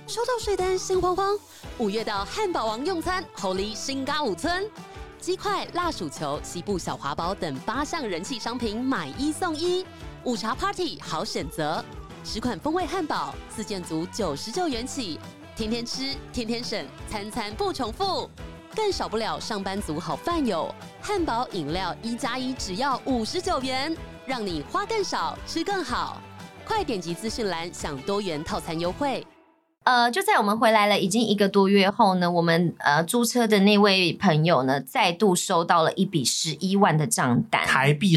收到税单心慌慌，5月到汉堡王用餐，猴狸新嘎5村，鸡块、辣薯球、西部小华堡等8项人气商品买1送1，午茶 Party 好选择，10款风味汉堡，4件组99元起，天天吃，天天省，餐餐不重复。更少不了上班族好饭友，汉堡饮料1+1只要59元，让你花更少，吃更好。快点击资讯栏享多元套餐优惠。 就在我们回来了已经1个多月后呢，我们租车的那位朋友呢，再度收到了一笔11万的账单， 台币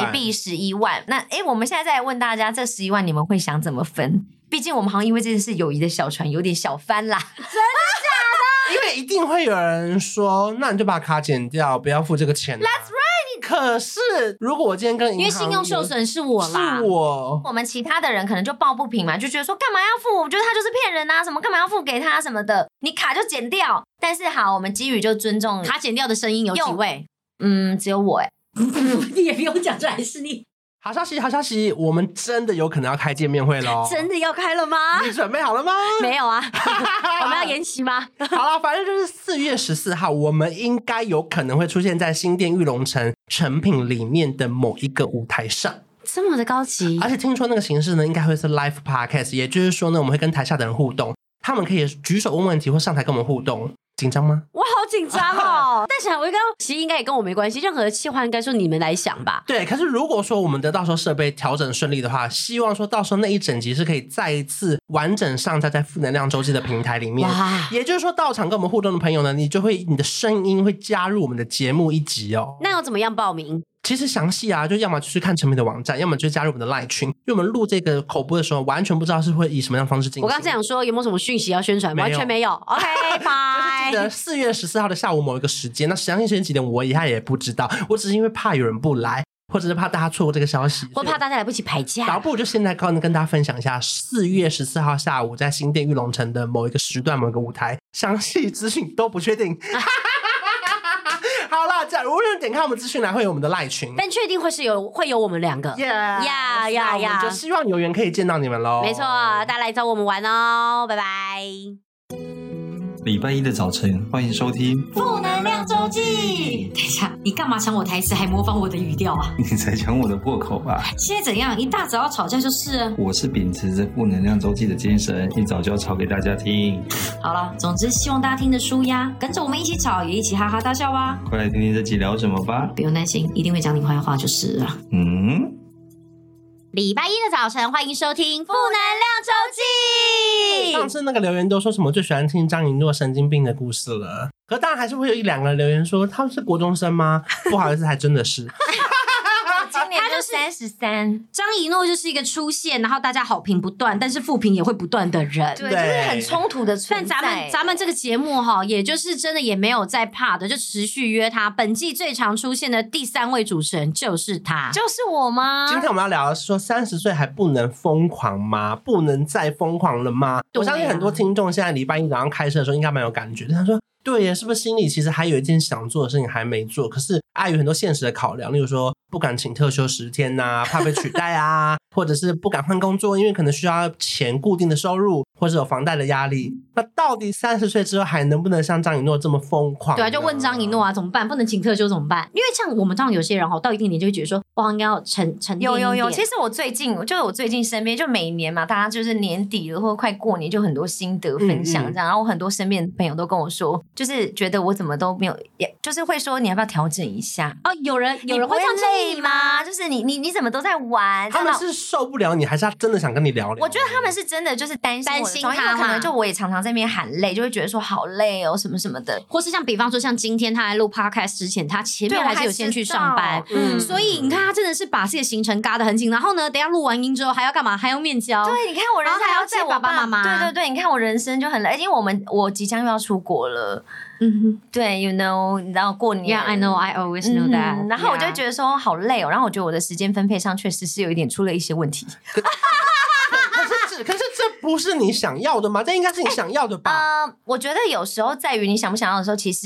11万。 那我们现在再来问大家，这11万你们会想怎么分？毕竟我们好像因为这件事友谊的小船有点小翻啦。真的假的？ 因为一定会有人说，那你就把卡剪掉，不要付这个钱啦。 That's right。 可是如果我今天跟银行， 因为信用受损是我啦， 是我们其他的人可能就抱不平嘛，就觉得说干嘛要付？我觉得他就是骗人啊，什么干嘛要付给他什么的，你卡就剪掉。但是好，我们基于就尊重卡剪掉的声音有几位？ 只有我你也不用讲出来是你。 好消息，我们真的有可能要开见面会咯。 真的要开了吗？ 你准备好了吗？ 没有啊。我们要延期吗？ 好了，反正就是4月14号，我们应该有可能会出现在新店玉龙城成品里面的某一个舞台上。 这么的高级， 而且听说那个形式呢，应该会是 live podcast， 也就是说呢，我们会跟台下的人互动，他们可以举手问问题或上台跟我们互动。紧张吗？ 我好紧张哦。但想我刚其实应该也跟我没关系，任何的企划应该说你们来想吧。 对，可是如果说我们的到时候设备调整顺利的话，希望说到时候那一整集是可以再一次完整上架在负能量周记的平台里面。也就是说到场跟我们互动的朋友呢，你的声音会加入我们的节目一集哦。 那要怎么样报名？ 其实详细啊，就要么就是看成品的网站，要么就是加入我们的 LINE 群。因为我们录这个口播的时候，完全不知道是会以什么样的方式进行。 我刚才想说有没有什么讯息要宣传，完全没有。OK， 拜。 就是记得4月14号的下午某一个时间，那详细时间几点我也不知道，我只是因为怕有人不来，或者是怕大家错过这个消息， 或怕大家来不及排假。 然后不如就现在跟大家分享一下4月14号下午在新店玉龙城的某一个时段某一个舞台，详细资讯都不确定。好啦，无论点开我们资讯栏会有我们的赖群， 但确定会有我们2个。呀， 我们就希望有缘可以见到你们咯。 没错，大家来找我们玩哦，拜拜。 礼拜1的早晨，欢迎收听负能量周记。 等一下，你干嘛抢我台词还模仿我的语调啊？ 你才抢我的破口吧。 现在怎样？一大早要吵架就是了。 我是秉持着负能量周记的精神，一早就要吵给大家听。 好了，总之希望大家听得舒压，跟着我们一起吵，也一起哈哈大笑吧。 快来听听这集聊什么吧。 不用担心，一定会讲你坏话就是了。礼拜1的早晨，欢迎收听负能量周记。 上次那个留言都说什么最喜欢听张一诺神经病的故事了，可当然还是会有1-2个留言说他们是国中生吗？不好意思，还真的是。 他就33， 张一诺就是一个出现，然后大家好评不断，但是负评也会不断的人， 对，就是很冲突的存在。 但咱们这个节目也就是真的也没有在怕的，就持续约他。本季最常出现的第3位主持人就是他， 就是我吗？ 今天我们要聊的是说30岁还不能疯狂吗？不能再疯狂了吗？我相信很多听众现在礼拜1早上开车的时候应该蛮有感觉的，他说对耶，是不是心里其实还有一件想做的事情还没做，可是碍于很多现实的考量，例如说不敢请特休10天啊，怕被取代啊，或者是不敢换工作，因为可能需要钱固定的收入，或者有房贷的压力。那到底30岁之后还能不能像张一诺这么疯狂？ 对啊，就问张一诺啊，怎么办？不能请特休怎么办？因为像我们这样有些人到一定年就会觉得说，哇，应该要沉淀一点。 有，其实我最近身边就每年嘛，大家就是年底了或快过年，就很多心得分享这样。然后我很多身边的朋友都跟我说，就是觉得我怎么都没有，也就是会说你要不要调整一下哦？有人会这样累吗？就是你怎么都在玩？ 他们是受不了你，还是他真的想跟你聊聊？ 我觉得他们是真的就是担心他，可能就我也常常在那边喊累，就会觉得说好累哦什么什么的， 或是像比方说像今天他来录 podcast 之前，他前面还是有先去上班，所以你看他真的是把自己的行程嘎得很紧，然后呢，等一下录完音之后还要干嘛？还要面交。 对，你看我人生还要见爸爸妈妈。 对，你看我人生就很累，因为我即将又要出国了。对 ，you know， 你知道过年 ，Yeah，I know，I always know that。 然后我就觉得说好累哦，然后我觉得我的时间分配上确实是有一点出了一些问题。 可是这不是你想要的吗？这应该是你想要的吧？ 我觉得有时候在于你想不想要的时候，其实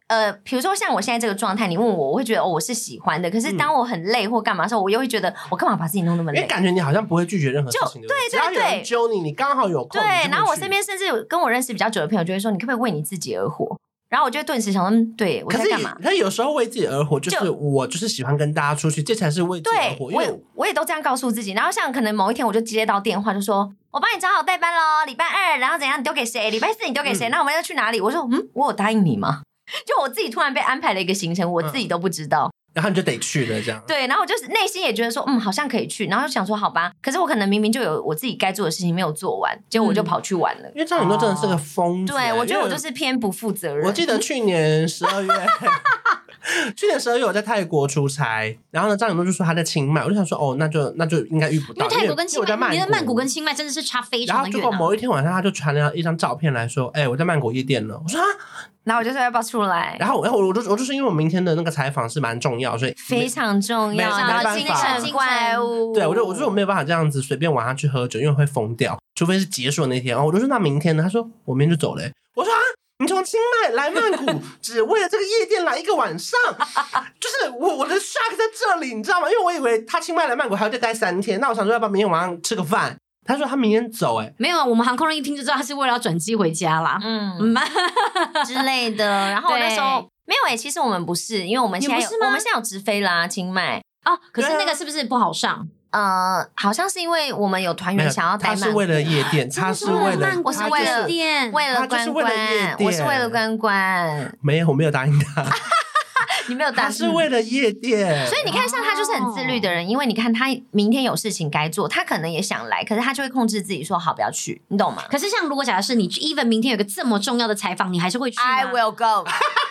比如说像我现在这个状态，你问我会觉得我是喜欢的，可是当我很累或干嘛的时候，我又会觉得我干嘛把自己弄那么累？ 感觉你好像不会拒绝任何事情，对，只要有人揪你，你刚好有空， 对。然后我身边甚至跟我认识比较久的朋友就会说，你可不可以为你自己而活？然后我就顿时想说，对我在干嘛？ 可是有时候为自己而活，就是我就是喜欢跟大家出去，这才是为自己而活。 对，我也都这样告诉自己。然后像可能某一天我就接到电话，就说我帮你找好代班咯，礼拜二，然后怎样你丢给谁？礼拜四你丢给谁？那我们要去哪里？我说我有答应你吗？就我自己突然被安排了一个行程，我自己都不知道。 然后你就得去了，这样。 对，然后我就是内心也觉得说，好像可以去，然后就想说，好吧。可是我可能明明就有我自己该做的事情没有做完，结果我就跑去玩了。 因为张雨诺真的是个疯子。 对，我觉得我就是偏不负责任。 我记得去年12月，去年12月我在泰国出差，然后呢，张雨诺就说他在清迈，我就想说，那就应该遇不到， 因为泰国跟清迈，你的曼谷跟清迈真的是差非常的远。 然后结果某一天晚上，他就传了一张照片来说，我在曼谷夜店了。我说啊。 然后我就说要不要出来？ 然后我就是因为我明天的那个采访是蛮重要，所以非常重要， 精神怪物。 对，我说我没有办法这样子随便晚上去喝酒，因为会疯掉，除非是结束的那天。然后我就说那明天呢？他说我明天就走了。我说啊，你从清迈来曼谷，只为了这个夜店来一个晚上，就是我的 shock 在这里，你知道吗？因为我以为他清迈来曼谷还要再待3天，那我想说要不要明天晚上吃个饭？他说他明天走， 没有啊，我们航空人一听就知道他是为了要转机回家啦， 之类的。然后我那时候没有其实我们不是，因为我们现在有直飞啦，清迈哦。可是那个是不是不好上？ 好像是因为我们有团员想要待曼谷， 他是为了夜店，他是为了我是为了店， 为了关关，我是为了关关。 没有，我没有答应他。 你没有答应， 他是为了夜店。 所以你看，像他就是很自律的人，因为你看他明天有事情该做，他可能也想来，可是他就会控制自己说好不要去，你懂吗？ 可是像如果假设是你 even 明天有个这么重要的采访，你还是会去吗？ I will go。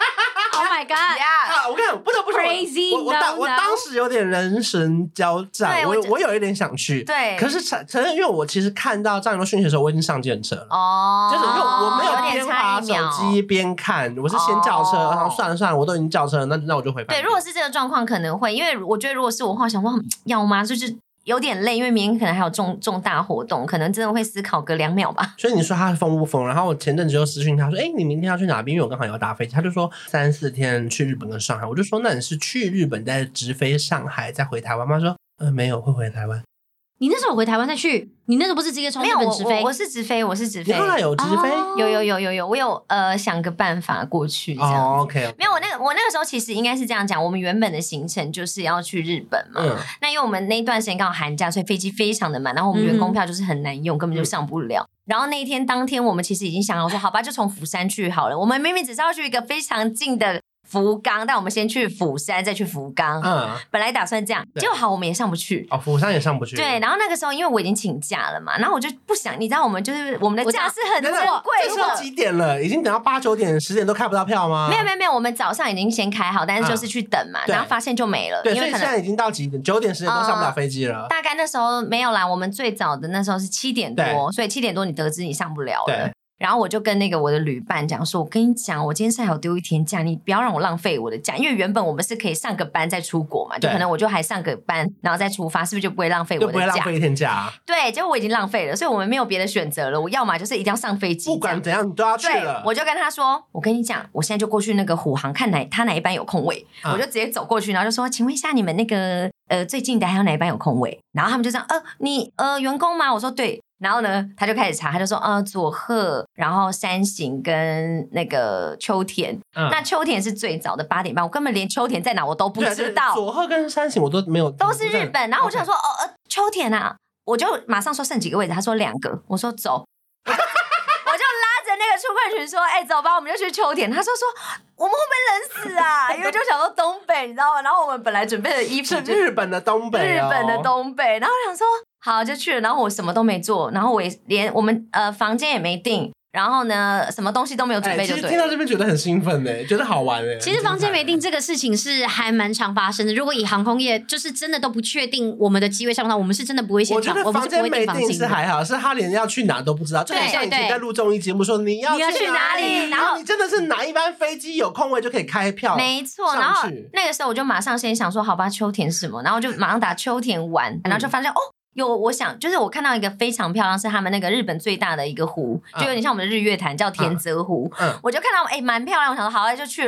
Oh my god！ Yeah， 我看不得不说 ，crazy！ 我当时有点人神交战，我有一点想去， 对。 可是承认，因为我其实看到张雨诺讯息的时候，我已经上计程车了，就是因为我没有边滑手机边看，我是先叫车，然后算了，我都已经叫车了，那我就回饭店。 对，如果是这个状况可能会，因为我觉得如果是我的话，想说要吗？就是有点累，因为明天可能还有重大活动，可能真的会思考个2秒吧。 所以你说他疯不疯？然后我前阵子就私讯他说：“你明天要去哪边？”因为我刚好要搭飞机，他就说3-4天去日本跟上海。我就说：“那你是去日本再直飞上海再回台湾吗？”他说：“没有，会回台湾。” 你那时候回台湾再去，你那时候不是直接从日本直飞？ 我是直飞。 你后来有直飞？ 有，我有想个办法过去这样。 OK。 没有，我那个时候其实应该是这样讲，我们原本的行程就是要去日本嘛。那因为我们那一段时间刚好寒假，所以飞机非常的满，然后我们员工票就是很难用，根本就上不了。然后那一天当天，我们其实已经想好说，好吧，就从釜山去好了。我们明明只是要去一个非常近的福冈，但我们先去釜山，再去福冈。本来打算这样，结果好，我们也上不去。 釜山也上不去。 对，然后那个时候因为我已经请假了嘛，然后我就不想，你知道我们的假是很珍贵的。 这时候几点了？已经等到8、9点、10点都开不到票吗？ 没有，我们早上已经先开好，但是就是去等嘛，然后发现就没了。 对，因为现在已经到几点？9点、10点都上不了飞机了。 大概那时候没有啦，我们最早的那时候是7点多，所以7点多你得知你上不了了。然后我就跟那个我的旅伴讲说，我跟你讲，我今天是还有丢1天假，你不要让我浪费我的假，因为原本我们是可以上个班再出国嘛，就可能我就还上个班，然后再出发，是不是就不会浪费我的假？ 就不会浪费1天假。 对，结果我已经浪费了，所以我们没有别的选择了，我要嘛就是一定要上飞机， 不管怎样你都要去了。 我就跟他说，我跟你讲，我现在就过去那个虎航看他哪一班有空位，我就直接走过去，然后就说，请问一下你们那个最近的还有哪一班有空位？然后他们就这样，你员工吗？我说对。然后呢，他就开始查，他就说佐贺，然后山形跟那个秋田。那秋田是最早的8点半，我根本连秋田在哪我都不知道。 佐贺跟山形我都没有， 都是日本。然后我就想说，秋田啊，我就马上说剩几个位置，他说2个，我说走。我就拉着那个出柜群说，走吧，我们就去秋田。他说我们会不会冷死啊？因为就想说东北，你知道吗？然后我们本来准备的衣服是日本的东北， 日本的东北。然后我想说好就去了，然后我什么都没做，然后我也连我们房间也没订，然后呢什么东西都没有准备就对了。 其实听到这边觉得很兴奋耶，觉得好玩耶。 其实房间没订这个事情是还蛮常发生的。如果以航空业就是真的都不确定我们的机位上的话，我们是真的不会先讲。 我觉得房间没订是还好，是他连要去哪都不知道。就很像以前在录综艺节目说你要去哪里，然后你真的是哪一班飞机有空位就可以开票。 没错，然后那个时候我就马上先想说好吧，秋田是什么，然后就马上打秋田玩，然后就发现我想就是我看到一个非常漂亮，是他们那个日本最大的一个湖，就有点像我们的日月潭，叫田泽湖。我就看到蛮漂亮，我想说好就去了。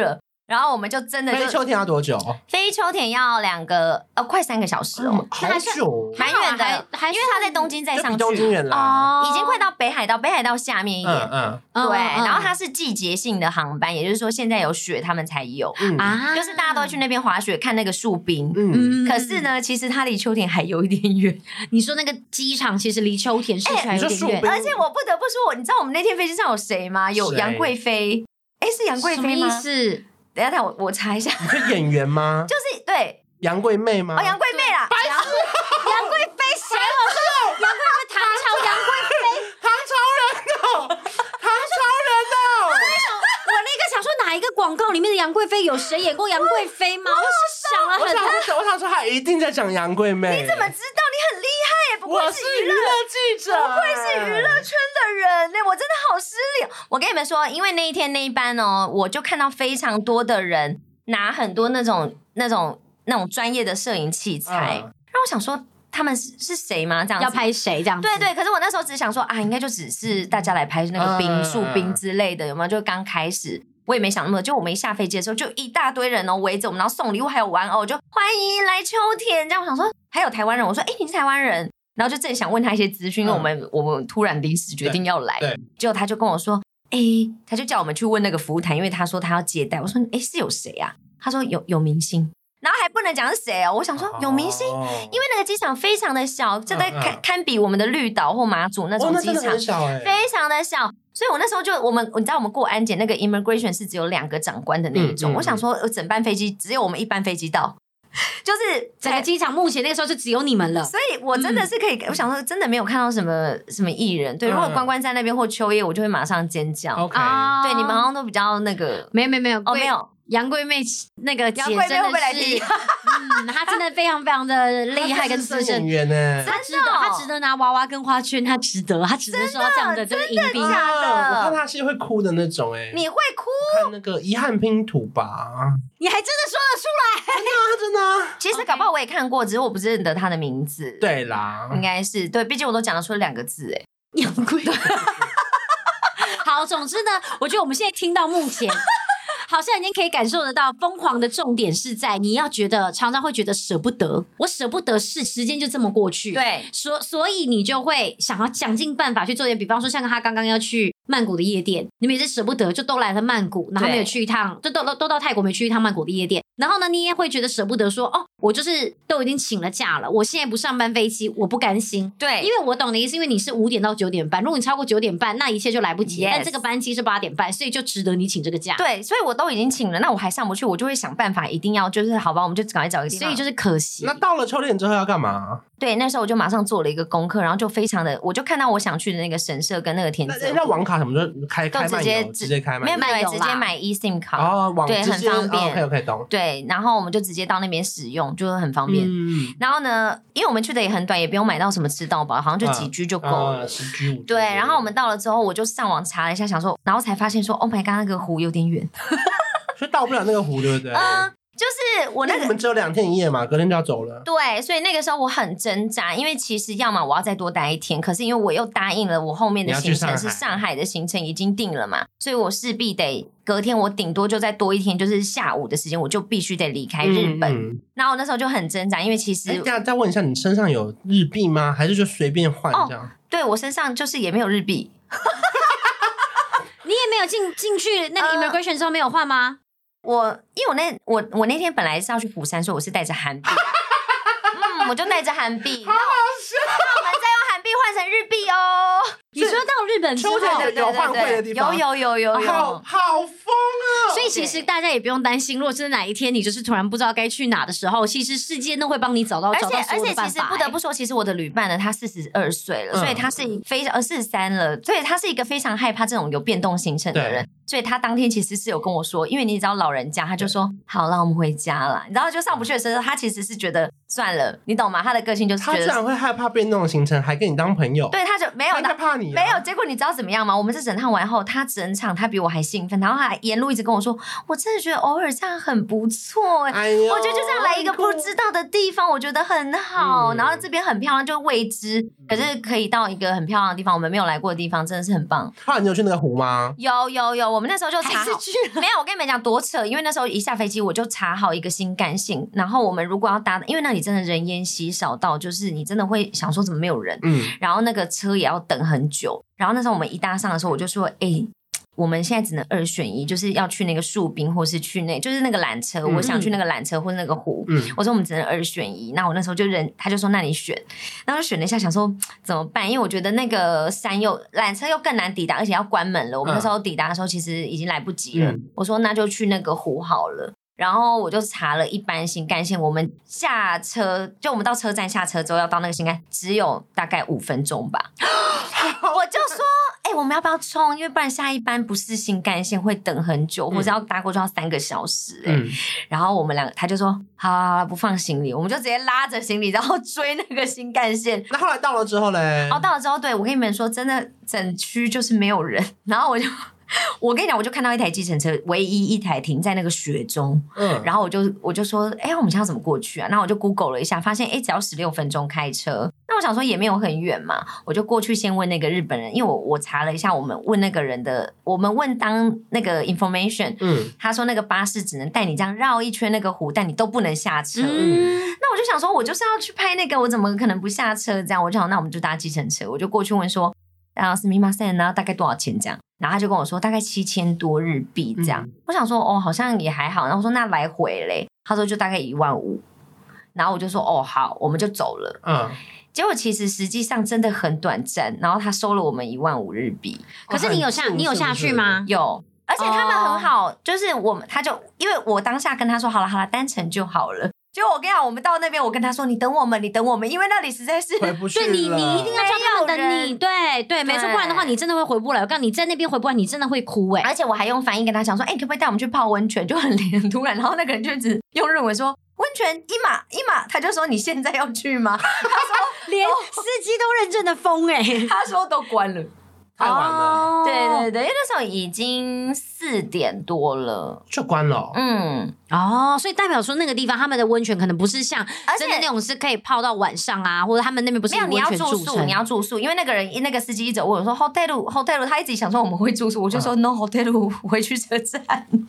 然后我们就真的飞秋田要多久？ 飞秋田要快3个小时哦， 好久， 蛮远的， 还因为他在东京再上去， 东京远啦， 已经快到北海道，北海道下面一点。对，然后它是季节性的航班，也就是说现在有雪他们才有啊， 就是大家都会去那边滑雪看那个树冰。可是呢，其实它离秋田还有一点远。 你说那个机场其实离秋田市区还有点远， 而且我不得不说，你知道我们那天飞机上有谁吗？有杨贵妃。是杨贵妃吗？ 什么意思？ 等一下我查一下。 你是演员吗？ 就是对杨贵妹吗？ 杨贵妹啦，杨贵妃谁？我说杨贵妃，唐朝杨贵妃， 唐朝人哦，唐朝人哦。 我那个想说哪一个广告里面的杨贵妃有谁演过杨贵妃吗？我是想了很多， 我想说他一定在讲杨贵妹。 你怎么知道？你很厉害耶！不愧是娱乐记者， 不愧是娱乐圈的人呢，我真的好失礼。我跟你们说，因为那一天那一班哦，我就看到非常多的人拿很多那种专业的摄影器材，让我想说他们是谁吗？这样子要拍谁这样子？ 对，可是我那时候只想说应该就只是大家来拍那个树冰之类的，有没有？就刚开始。我也没想那么多，就我们一下飞机的时候，就一大堆人围着我们，然后送礼物，还有玩偶，就欢迎来秋田。这样我想说，还有台湾人，我说你是台湾人，然后就正想问他一些资讯，因为我们突然临时决定要来，结果他就跟我说，他就叫我们去问那个服务台，因为他说他要接待。我说是有谁啊？他说有明星。然后还不能讲是谁哦，我想说有明星，因为那个机场非常的小，就在堪比我们的绿岛或马祖那种机场，非常的小，所以我那时候就你知道我们过安检那个 immigration 是只有2个长官的那一种，我想说整班飞机只有我们一班飞机到，就是整个机场目前那个时候就只有你们了， 所以我真的是可以，我想说真的没有看到什么艺人，对，如果关关在那边或秋叶，我就会马上尖叫。对，你们好像都比较那个， 没有没有。 杨贵妹那个姐真的是，她真的非常非常的厉害跟资深，她值得拿娃娃跟花圈，她值得收到这样的这个迎宾。 我看她是会哭的那种你会哭？ 看那个遗憾拼图吧， 你还真的说得出来？ 真的啊！ 其实搞不好我也看过，只是我不认得她的名字。 对啦， 应该是对，毕竟我都讲得出2个字杨贵。好，总之呢，我觉得我们现在听到目前。好像已经可以感受得到，疯狂的重点是在你要觉得常常会觉得舍不得，我舍不得是时间就这么过去， 对， 所以你就会想要想尽办法去做点，比方说像他刚刚要去曼谷的夜店，你们也是舍不得，就都来了曼谷，然后没有去一趟，就都到泰国没去一趟曼谷的夜店，然后呢，你也会觉得舍不得说，我就是都已经请了假了，我现在不上班飞机，我不甘心， 对， 因为我懂的意思，因为你是5点到9点半，如果你超过9点半，那一切就来不及，但这个班机是8点半，所以就值得你请这个假， 对，所以我都已经请了，那我还上不去，我就会想办法，一定要就是好吧，我们就赶快找一个地方， 所以就是可惜。 那到了秋田之后要干嘛？ 对，那时候我就马上做了一个功课，然后就非常的，我就看到我想去的那个神社跟那个田泽， 那网卡什么就开直接开没有直接买 eSIM 卡对，很方便 ，OK 懂。 对，然后我们就直接到那边使用，就很方便。然后呢，因为我们去的也很短，也不用买到什么吃到饱，好像就几居就够了 ，10居5居。 对，然后我们到了之后，我就上网查了一下，想说，然后才发现说 ，Oh my god， 那个湖有点远， 所以到不了那个湖，对不对？ 就是我那个， 我们只有2天1夜嘛，隔天就要走了。 对，所以那个时候我很挣扎，因为其实要么我要再多待1天，可是因为我又答应了我后面的行程是上海的行程已经定了嘛，所以我势必得隔天我顶多就再多1天，就是下午的时间我就必须得离开日本。然后我那时候就很挣扎，因为其实再问一下，你身上有日币吗？还是就随便换这样？ 对，我身上就是也没有日币。 你也没有进去那个 immigration 之后没有换吗？ 因为我那天本来是要去釜山，所以我是带着韩币，我就带着韩币， 好好笑， 那我们再用韩币换成日币哦。 你说到日本之后有换汇的地方， 有， 好疯啊！ 所以其实大家也不用担心，如果真的哪一天你就是突然不知道该去哪的时候，其实世界都会帮你找到所有的办法。 而且其实不得不说，其实我的旅伴呢，他42岁了，所以他是43了，所以他是一个非常害怕这种有变动行程的人。所以他当天其实是有跟我说，因为你知道老人家，他就说好了，我们回家了。你知道就上不去的时候，他其实是觉得算了，你懂吗？他的个性就是觉得他居然会害怕变动的行程，还跟你当朋友。 对，他就没有害怕你， 没有。结果你知道怎么样吗？我们这整趟完后，他整场他比我还兴奋，然后他沿路一直跟我说，我真的觉得偶尔这样很不错我觉得就这样来一个不知道的地方，我觉得很好。然后这边很漂亮，就未知，可是可以到一个很漂亮的地方，我们没有来过的地方，真的是很棒。 后来你有去那个湖吗？ 有，我们那时候就查好，没有，我跟你们讲多扯，因为那时候一下飞机我就查好一个新干线，然后我们如果要搭，因为那里真的人烟稀少到，就是你真的会想说怎么没有人，然后那个车也要等很久，然后那时候我们一搭上的时候，我就说，我们现在只能2选1，就是要去那个树冰，或是去就是那个缆车，我想去那个缆车或是那个湖，我说我们只能2选1，那我那时候就他就说那你选，然后就选了一下，想说怎么办？因为我觉得那个山缆车又更难抵达，而且要关门了。我们那时候抵达的时候其实已经来不及了，我说那就去那个湖好了。然后我就查了一般新干线，我们下车就我们到车站下车之后要到那个新干线，只有大概5分钟吧。我就说，我们要不要冲？因为不然下一班不是新干线会等很久，或者要搭过去要3个小时。然后我们两个他就说，好，不放行李，我们就直接拉着行李，然后追那个新干线。 那后来到了之后嘞？ 到了之后，对我跟你们说，真的整区就是没有人，然后我跟你讲，我就看到一台计程车，唯一一台停在那个雪中，然后我就说，我们现在要怎么过去啊？然后我就 Google 了一下，发现只要16分钟开车。那我想说也没有很远嘛，我就过去先问那个日本人，因为我查了一下，我们问那个人的，我们问当那个 information，他说那个巴士只能带你这样绕一圈那个湖，但你都不能下车。那我就想说，我就是要去拍那个，我怎么可能不下车？这样我就想，那我们就搭计程车，我就过去问说。然后是密码线，然后大概多少钱这样？然后他就跟我说大概7000多日币这样。我想说好像也还好。然后我说那来回嘞？他说就大概15000。然后我就说好，我们就走了。结果其实实际上真的很短暂，然后他收了我们15000日币。 可是你有下去吗？ 有，而且他们很好，就是他就因为我当下跟他说好了，单程就好了。结果我跟你讲，我们到那边，我跟他说你等我们，因为那里实在是回不去了。 对，你一定要叫他们等你，对，没错，不然的话你真的会回不来。我告诉你，在那边回不来，你真的会哭而且我还用翻译跟他讲说，可不可以带我们去泡温泉？就很突然，然后那个人就一直用日文说温泉一码，他就说你现在要去吗？他说连司机都认真的疯他说都关了。 太晚了， 对，因为那时候已经4点多了， 就关了。 所以代表说那个地方他们的温泉可能不是像真的那种是可以泡到晚上啊，或者他们那边不是温泉住宿， 你要住宿，因为那个司机一直问我说 hotel， 他一直想说我们会住宿，我就说 no hotel， 回去车站。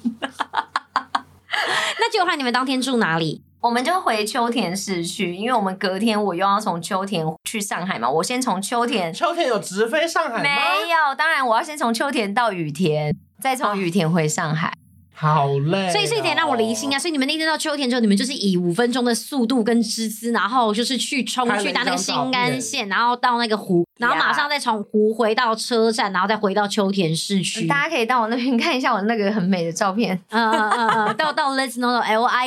那结果你们当天住哪里？ 我们就回秋田市去，因为我们隔天我又要从秋田去上海嘛。我先从秋田有直飞上海吗？ 没有，当然我要先从秋田到羽田，再从羽田回上海。 好累所以这一点让我离心啊！所以你们那天到秋田之后，你们就是以5分钟的速度跟支资，然后就是去冲去搭那个新干线，然后到那个湖，然后马上再从湖回到车站，然后再回到秋田市区。 大家可以到我那边看一下我那个很美的照片。 到 Let's Know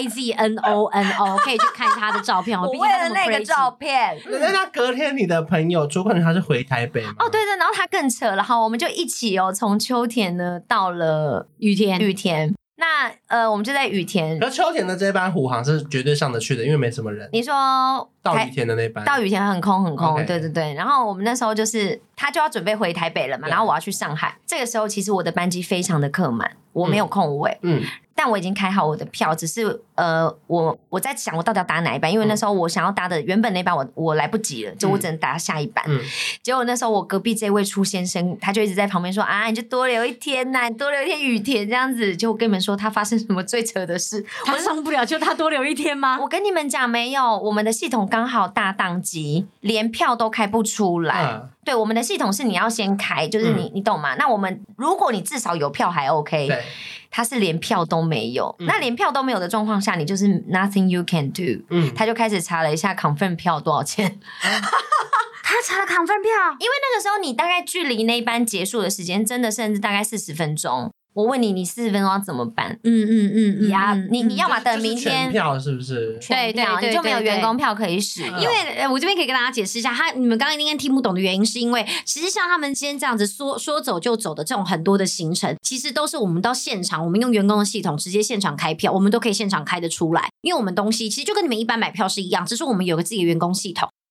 LIZNONO 可以去看他的照片。 我为了那个照片， 那隔天你的朋友主管他是回台北吗？ 对，然后他更扯了，好，我们就一起从秋田呢到了羽田。那我们就在羽田， 可是秋田的这班虎航是绝对上得去的，因为没什么人。 你说到羽田的那班， 到羽田很空， okay. 对。然后我们那时候就是他就要准备回台北了嘛，然后我要去上海。这个时候其实我的班机非常的客满，我没有空位。但我已经开好我的票，只是我在想我到底要搭哪一班，因为那时候我想要搭的原本那班我来不及了，就我只能搭下一班。结果那时候我隔壁这位楚先生他就一直在旁边说你就多留一天你多留一天羽田这样子。就我跟你们说他发生什么最扯的事， 他上不了就他多留一天吗？ 我跟你们讲没有，我们的系统刚好大宕机，连票都开不出来。对，我们的系统是你要先开，就是你懂吗？那我们如果你至少有票还 OK， 他是连票都没有。那连票都没有的状况下，你就是 nothing you can do。他就开始查了一下 confirm 票多少钱。 他查了 confirm 票， 因为那个时候你大概距离那一班结束的时间真的甚至大概40分钟。我问你40分钟要怎么办？你要么等明天全票是不是？ 对，你就没有员工票可以使用。 因为我这边可以跟大家解释一下，你们刚刚应该听不懂的原因，是因为其实像他们今天这样子说走就走的这种很多的行程，其实都是我们到现场，我们用员工的系统直接现场开票，我们都可以现场开得出来。因为我们东西其实就跟你们一般买票是一样，只是我们有个自己的员工系统。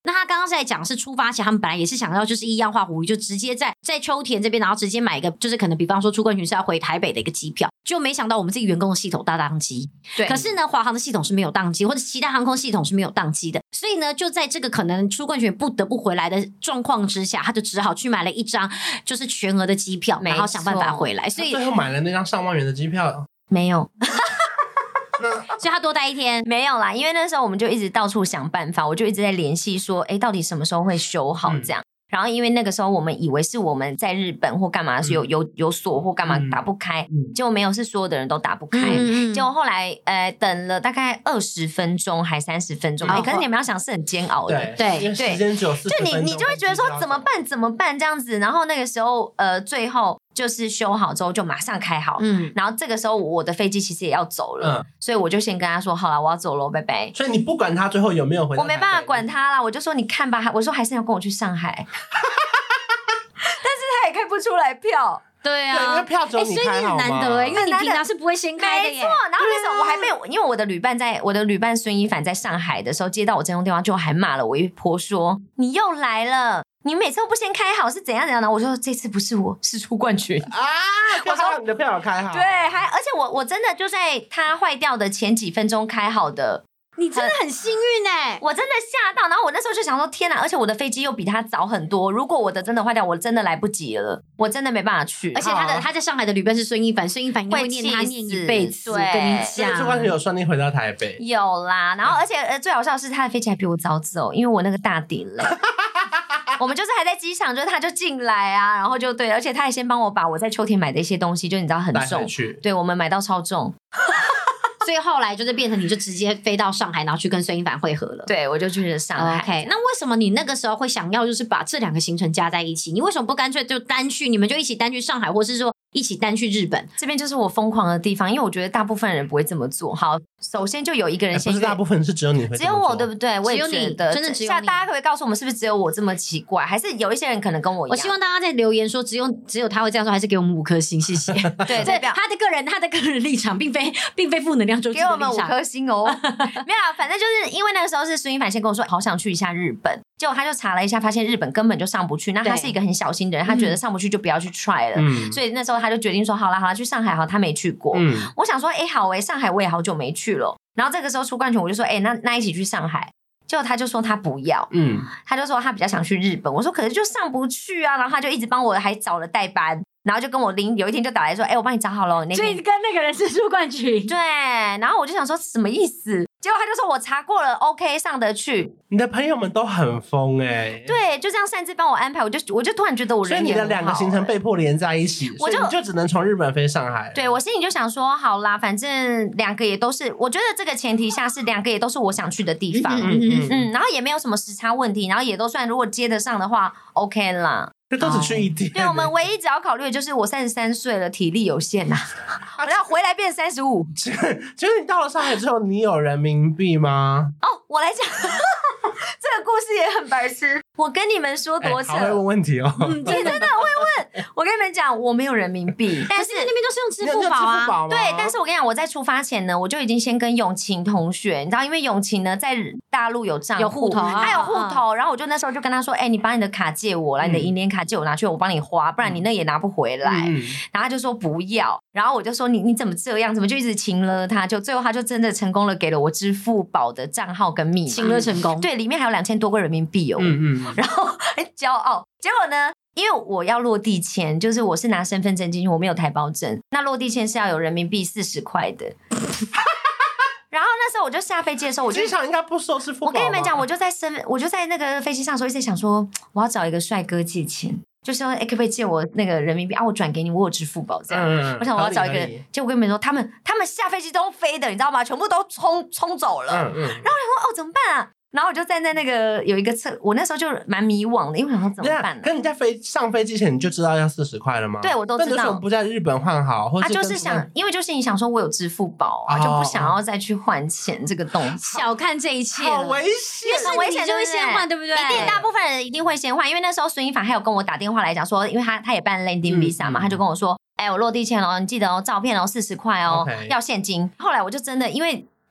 那他刚刚在讲是出发前，他们本来也是想要就是一样画葫芦，就直接在秋田这边，然后直接买一个，就是可能比方说出冠群是要回台北的一个机票，就没想到我们自己员工的系统大宕机。 对， 可是呢，华航的系统是没有宕机，或者其他航空系统是没有宕机的，所以呢，就在这个可能出冠群不得不回来的状况之下，他就只好去买了一张就是全额的机票，然后想办法回来。所以最后买了那张上万元的机票， 没有。 所以他多待一天没有啦，因为那时候我们就一直到处想办法，我就一直在联系说，到底什么时候会修好这样。然后因为那个时候我们以为是我们在日本或干嘛是有锁或干嘛打不开，结果没有，是所有的人都打不开。结果后来等了大概20分钟还30分钟，可是你们要想是很煎熬的， 对，因为时间只有40分钟， 就你就会觉得说怎么办这样子。然后那个时候最后就是修好之后就马上开好，然后这个时候我的飞机其实也要走了，所以我就先跟他说好了，我要走了，拜拜。 所以你不管他最后有没有回来， 我没办法管他啦，我就说你看吧，我说还是要跟我去上海。但是他也开不出来票， 对啊， 因为票只有你开好吗？ 所以你很难得因为你平常是不会先开的耶。 没错，然后那时候我还被因为我的旅伴孙一凡在上海的时候接到我这通电话，就还骂了我一波，说你又来了。你每次都不先开好是怎样怎样的？我说这次不是我，是出冠群啊！ 我说你的票有开好， 对，而且我真的就在它坏掉的前几分钟开好的。 你真的很幸运欸， 我真的吓到，然后我那时候就想说天哪，而且我的飞机又比他早很多，如果我的真的坏掉，我真的来不及了，我真的没办法去。 而且他在上海的旅伴是孙一凡，孙一凡应该会念他念一辈子， 对， 跟你讲。 出冠群有顺利回到台北， 有啦，然后而且最好笑的是他的飞机还比我早走，因为我那个大底了。我们就是还在机场，就是他就进来啊，然后就对，而且他还先帮我把我在秋田买的一些东西，就你知道很重，对，我们买到超重。 所以后来就是变成你就直接飞到上海，然后去跟孙一凡会合了。 对，我就去了上海。 OK， 那为什么你那个时候会想要就是把这2个行程加在一起？你为什么不干脆就单去？你们就一起单去上海，或是说一起单去日本？ 这边就是我疯狂的地方，因为我觉得大部分人不会这么做。好，首先就有一个人先， 不是大部分，是只有你会， 只有我，对不对？我也觉得， 真的只有你。 大家可不可以告诉我们，是不是只有我这么奇怪，还是有一些人可能跟我一样？ 我希望大家在留言说只有他会这样说，还是给我们5颗星，谢谢。 对， 他的个人立场，并非负能量周记的立场。 给我们5颗星哦。没有啦，反正就是因为那个时候是孙一凡先跟我说，好想去一下日本，结果他就查了一下，发现日本根本就上不去。那他是一个很小心的人，他觉得上不去就不要去 try 了，所以那时候他就决定说，好啦，去上海好，他没去过。我想说，好上海我也好久没去了。然后这个时候出冠群，我就说，那一起去上海。结果他就说他不要，他就说他比较想去日本。我说可是就上不去啊，然后他就一直帮我还找了代班。然后就跟我有一天就打来说，我帮你找好了。 所以跟那个人是出冠群。 对，然后我就想说什么意思？结果他就说我查过了 ，OK 上得去。 你的朋友们都很疯对，就这样擅自帮我安排，我就突然觉得我人也很好。 所以你的2个行程被迫连在一起，所以你就只能从日本飞上海。 对，我心里就想说，好啦，反正2个也都是，我觉得这个前提下是2个也都是我想去的地方，然后也没有什么时差问题，然后也都算如果接得上的话 ，OK 啦。 都只去1天。 对，我们唯一只要考虑的就是我33岁了，体力有限呐，我要回来变35。 其实你到了上海之后，你有人民币吗？ 我来讲，这个故事也很白痴。我跟你们说多扯， 好会问问题哦。 你真的很会问。我跟你们讲，我没有人民币，但是那边都是用支付宝啊。 对，但是我跟你讲，我在出发前呢，我就已经先跟永晴同学，你知道，因为永晴呢在大陆有账户， 有户头， 他有户头，然后我就那时候就跟他说，你把你的卡借我来，你的银联卡借我拿去，我帮你花，不然你那也拿不回来。然后他就说不要，然后我就说你怎么这样，怎么就一直请了他，就最后他就真的成功了，给了我支付宝的账号跟密码， 请了成功。 对，里面还有2000多个人民币哦。然后很骄傲，结果呢？因为我要落地签，就是我是拿身份证进去，我没有台胞证，那落地签是要有人民币40块的。然后那时候我就下飞机的时候， 机场应该不收支付宝。 我跟你们讲，我就在那个飞机上的时候一直想说，我要找一个帅哥借钱，就说可不可以借我那个人民币啊？我转给你，我有支付宝这样。我想我要找一个人，结果我跟你们说，他们下飞机都飞的，你知道吗？全部都冲走了。然后我想说，怎么办啊？然后我就站在那个有一个侧，我那时候就蛮迷惘的，因为我想说怎么办呢？ 跟你在上飞机前你就知道要40块了吗？ 对，我都知道。 那为什么不在日本换好？或者就是想，因为就是你想说我有支付宝啊，就不想要再去换钱这个动作， 小看这一切， 好危险， 很危险， 就会先换，对不对？ 一定，大部分人一定会先换，因为那时候孙一凡还有跟我打电话来讲说，因为他也办 landing visa 嘛，他就跟我说，我落地签了，你记得照片40块要现金。后来我就真的因为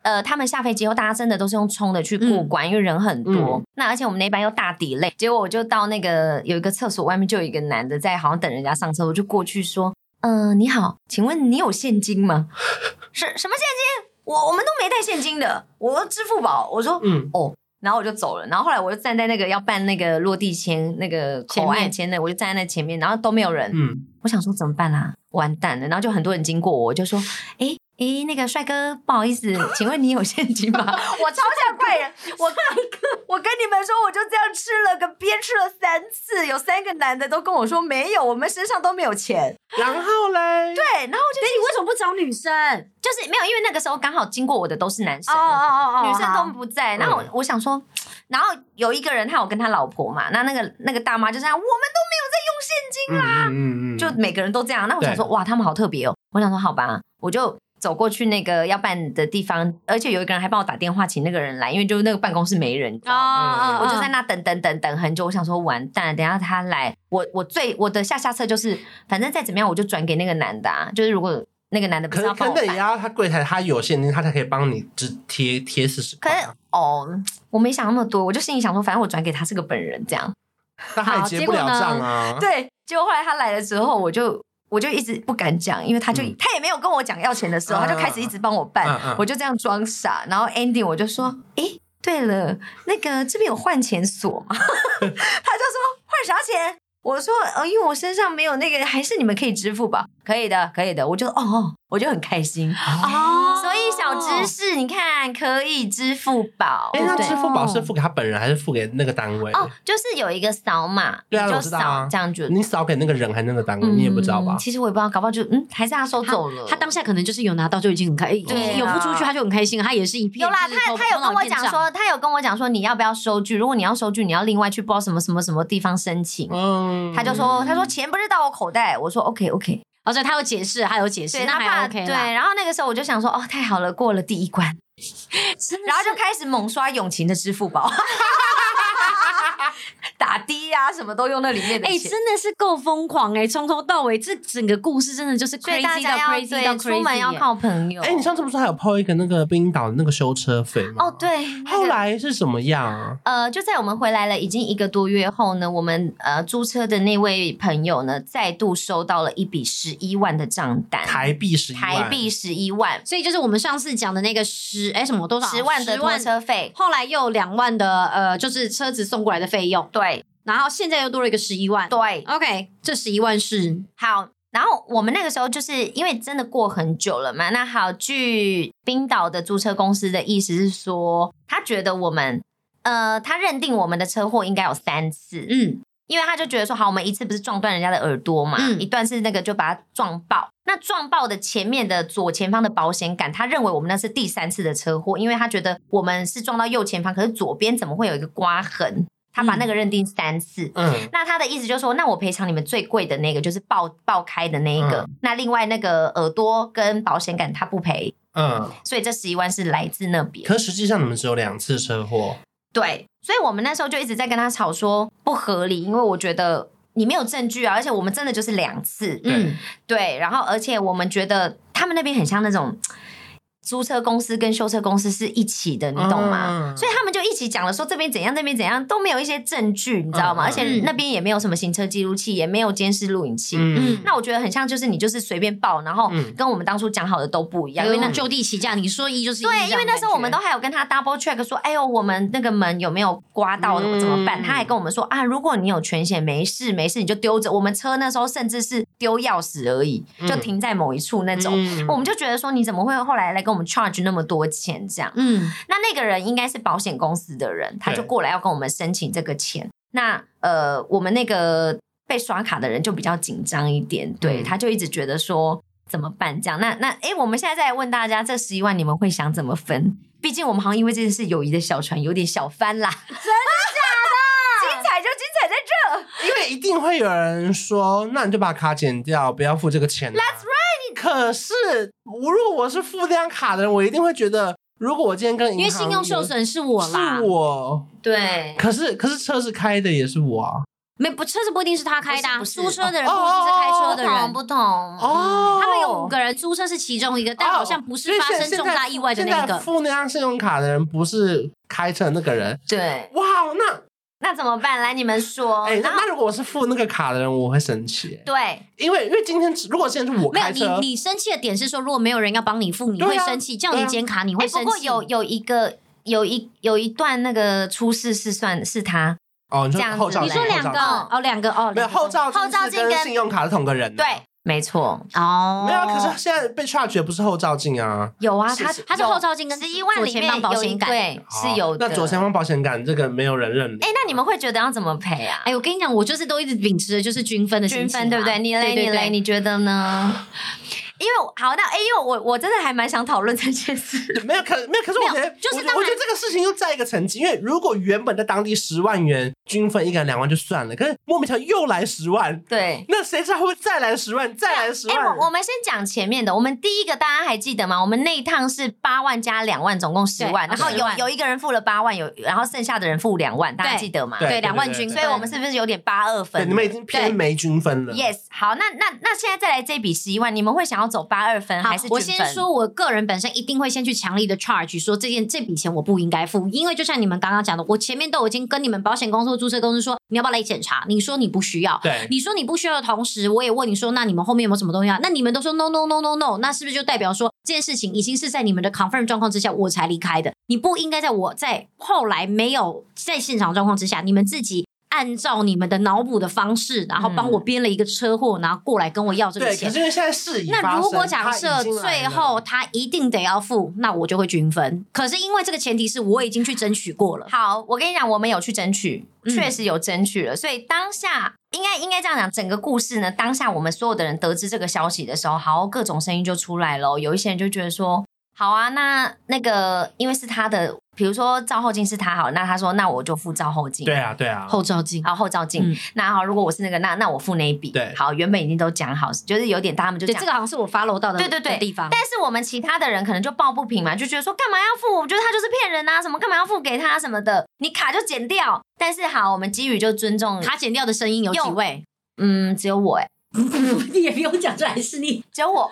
他们下飞机后，大家真的都是用冲的去过关，因为人很多。那而且我们那班又大delay，结果我就到那个有一个厕所外面，就有一个男的在好像等人家上车，我就过去说，你好，请问你有现金吗？什么现金？我们都没带现金的，我支付宝。我说，哦。然后我就走了，然后后来我就站在那个要办那个落地签那个口岸签的，我就站在那前面，然后都没有人。我想说怎么办啊？完蛋了！然后就很多人经过我就说，那个帅哥，不好意思，请问你有现金吗？我超像怪人，我跟你们说，我就这样憋吃了3次，有3个男的都跟我说没有，我们身上都没有钱。 然后嘞， 对，然后我就你为什么不找女生？ 就是没有，因为那个时候刚好经过我的都是男生，女生都不在。然后我想说，然后有一个人他有跟他老婆嘛，那个大妈就这样，我们都没有在用现金啦，就每个人都这样。那我想说，哇，他们好特别哦。我想说，好吧，我就走过去那个要办的地方，而且有一个人还帮我打电话请那个人来，因为就那个办公室没人，我就在那等很久。我想说完蛋了，等一下他来，我的下策就是，反正再怎么样我就转给那个男的啊，就是如果那个男的不是要帮我办， 可能也要他柜台他有现金，他才可以帮你只贴40块。 可是我没想那么多，我就心里想说，反正我转给他是个本人这样， 但他也结不了账啊。 对，结果后来他来了之后，我就一直不敢讲，因为他也没有跟我讲要钱的时候，他就开始一直帮我办，我就这样装傻，然后 ending 我就说，对了，那个这边有换钱锁吗？他就说换啥钱？我说因为我身上没有那个，还是你们可以支付吧？可以的，我就我就很开心所以小知识，你看可以支付宝。 那支付宝是付给他本人还是付给那个单位？ 就是有一个扫码， 对啊， 你就我知道啊， 这样就你扫给那个人还是那个单位，你也不知道吧？ 其实我也不知道，搞不好就还是他收走了。 他当下可能就是有拿到就已经很开心，有付出去他就很开心，他也是一片。 有啦，他有跟我讲说，你要不要收据？如果你要收据，你要另外去不知道什么地方申请。他说钱不是到我口袋，我说 OK。 所以他有解释，那还 OK 啦。 对，然后那个时候我就想说，太好了，过了第一关，然后就开始猛刷永晴的支付宝。打的啊，什么都用那里面的钱， 真的是够疯狂从头到尾，这整个故事真的就是 crazy 到 crazy 到 crazy。 出门要靠朋友。 你上次不是还有PO一个那个冰岛的那个修车费吗？ 对。 后来是什么样？ 就在我们回来了已经1个多月后呢，我们租车的那位朋友呢，再度收到了一笔11万的账单， 台币11万。 所以就是我们上次讲的那个多少 10万的拖车费， 后来又2万的就是车子送过来的费用。 对。 然后现在又多了一个11万。 对 ，OK， 这11万是好。然后我们那个时候就是因为真的过很久了嘛，那好，据冰岛的租车公司的意思是说，他觉得我们他认定我们的车祸应该有3次，因为他就觉得说，好，我们一次不是撞断人家的耳朵嘛，一段是那个就把它撞爆，那撞爆的前面的左前方的保险杆，他认为我们那是第3次的车祸，因为他觉得我们是撞到右前方，可是左边怎么会有一个刮痕？他把那个认定3次，那他的意思就是说，那我赔偿你们最贵的那个，就是爆开的那一个，那另外那个耳朵跟保险杆他不赔，所以这11万是来自那边。 可实际上你们只有2次车祸， 对，所以我们那时候就一直在跟他吵说不合理，因为我觉得你没有证据啊，而且我们真的就是2次，对，然后而且我们觉得他们那边很像那种。租车公司跟修车公司是一起的，你懂吗？所以他们就一起讲了说这边怎样那边怎样，都没有一些证据，你知道吗？而且那边也没有什么行车记录器，也没有监视录影器。那我觉得很像就是你就是随便报，然后跟我们当初讲好的都不一样。 因为那就地起价，你说1就是1。 对，因为那时候我们都还有跟他 double check 说，哎呦，我们那个门有没有刮到，怎么办？他还跟我们说啊，如果你有权险，没事，你就丢着。我们车那时候甚至是丢钥匙而已，就停在某一处那种。我们就觉得说，你怎么会后来来跟我们 charge 那么多钱这样？那个人应该是保险公司的人，他就过来要跟我们申请这个钱。那我们那个被刷卡的人就比较紧张一点，对，他就一直觉得说怎么办这样。那我们现在再来问大家，这11万你们会想怎么分？毕竟我们好像因为这件事友谊的小船有点小翻啦，真的假的？精彩就精彩在这， 因为一定会有人说，那你就把卡剪掉，不要付这个钱 That's right。 可是如果我是付这张卡的人，我一定会觉得，如果我今天跟银行， 因为信用受损是我啦， 是我， 对。 可是车子开的也是我啊。 车子不一定是他开的， 不是租车的人不一定是开车的人， 不同哦。 他们有 5个人租车是其中一个，但好像不是发生重大意外的那现在个。 付那张信用卡的人不是开车的那个人。 对， 哇， 那怎么办？来，你们说。 那如果我是付那个卡的人，我会生气。 对， 因为今天如果现在是我开车， 你生气的点是说，如果没有人要帮你付，你会生气；叫你剪卡，你会生气。 不过有一段那个出事是他。 哦，你说后照镜， 你说2个2个没有后照镜跟信用卡是同个人。 对，没错。 哦， 没有，可是现在被 charge 的不是后照镜啊。 有啊， 他是后照镜跟 11万里面有保险杆， 对，是有的。 那左前方保险杆这个没有人认领。 那你们会觉得要怎么赔啊？ 我跟你讲，我就是都一直秉持的就是均分的心情， 对不对？你嘞，你觉得呢？因为我真的还蛮想讨论这件事。 没有，可是我觉得，我觉得这个事情又在一个层级，因为如果原本在当地10万元均分，一个人2万就算了，可是莫名其妙又来10万， 对， 那谁知道会不会再来10万，再来10万？ 我们先讲前面的，我们第一个大家还记得吗？我们那一趟是8万加2万，总共10万，然后有一个人付了8万，然后剩下的人付2万，大家记得吗？ 对，2万均分， 所以我们是不是有点82分？ 对，你们已经偏没均分了。 Yes， 好，那现在再来这笔11万，你们会想要走82分还是均分？ 我先说，我个人本身一定会先去强力的 charge 说这笔钱我不应该付，因为就像你们刚刚讲的，我前面都已经跟你们保险公司、注册公司说你要不要来检查，你说你不需要， 对， 你说你不需要的同时，我也问你说，那你们后面有没有什么东西啊？那你们都说 no， 那是不是就代表说这件事情已经是在你们的 confirm 状况之下我才离开的？你不应该在我在后来没有在现场状况之下，你们自己按照你们的脑补的方式，然后帮我编了一个车祸，然后过来跟我要这个钱。 对，可是因为现在事已发生， 那如果假设最后他一定得要付，那我就会均分。可是因为这个前提是我已经去争取过了。 好，我跟你讲，我们有去争取，确实有争取了。所以当下应该这样讲，整个故事呢，当下我们所有的人得知这个消息的时候，好，各种声音就出来了。有一些人就觉得说，好啊，那个因为是他的。比如说照后镜是他好，那他说那我就付照后镜。 对啊， 后照镜， 好后照镜。那好，如果我是那个，那我付那一笔。 对， 好，原本已经都讲好，就是有点他们就讲。 对，这个好像是我 follow 到的对地方。 但是我们其他的人可能就抱不平嘛，就觉得说干嘛要付？我觉得他就是骗人啊，什么干嘛要付给他什么的，你卡就剪掉。但是好，我们基于就尊重卡剪掉的声音有几位？ 只有我你也不用讲出来是你， 只有我。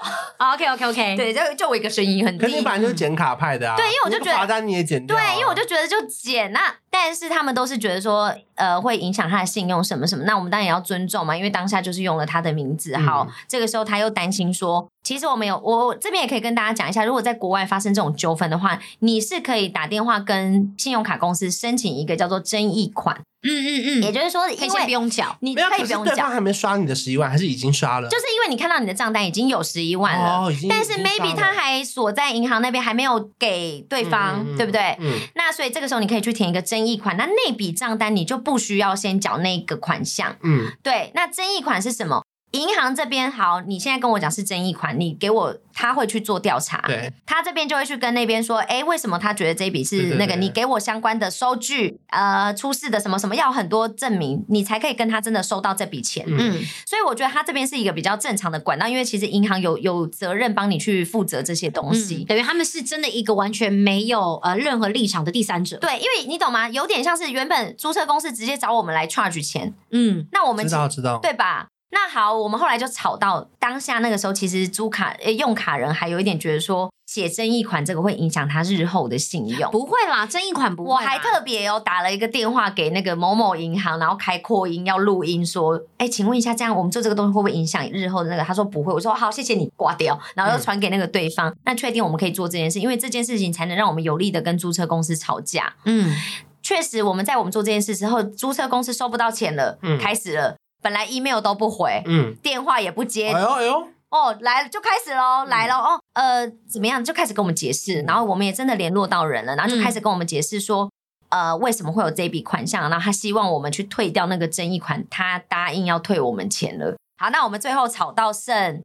OK， 对，就我一个声音很低。 可是你本来就是剪卡派的啊。 对，因为我就觉得罚单你也剪掉。 对，因为我就觉得就剪那，但是他们都是觉得说，会影响他的信用什么什么。那我们当然也要尊重嘛，因为当下就是用了他的名字。好，这个时候他又担心说，其实我这边也可以跟大家讲一下，如果在国外发生这种纠纷的话，你是可以打电话跟信用卡公司申请一个叫做争议款。也就是说，因为不用缴， 你可以不用缴。 对方还没刷你的11万，还是已经刷了？ 就是因为你看到你的账单已经有11万了，但是 maybe 他还锁在银行那边，还没有给对方，对不对？那所以这个时候你可以去填一个争议款，那笔账单你就不需要先缴那个款项。对，那争议款是什么？银行这边好，你现在跟我讲是争议款，你给我，他会去做调查， 对， 他这边就会去跟那边说，为什么他觉得这笔是那个？你给我相关的收据，出示的什么什么，要很多证明，你才可以跟他真的收到这笔钱。所以我觉得他这边是一个比较正常的管道，因为其实银行有责任帮你去负责这些东西， 等于他们是真的一个完全没有任何立场的第三者。 对，因为你懂吗？有点像是原本租车公司直接找我们来 charge 钱，那我们知道， 对吧？那好，我们后来就吵到当下那个时候，其实用卡人还有一点觉得说，写争议款这个会影响他日后的信用。 不会啦，争议款不会啦。 我还特别打了一个电话给那个某某银行，然后开扩音要录音说，请问一下，这样我们做这个东西会不会影响日后的那个？他说不会。我说好，谢谢你，挂掉，然后又传给那个对方。那确定我们可以做这件事，因为这件事情才能让我们有力的跟租车公司吵架。确实，我们做这件事之后，租车公司收不到钱了，开始了。本来 email 都不回，电话也不接， 哎呦， 来了就开始咯，来了怎么样？就开始跟我们解释，然后我们也真的联络到人了，然后就开始跟我们解释说，为什么会有这笔款项，然后他希望我们去退掉那个争议款，他答应要退我们钱了。好，那我们最后吵到剩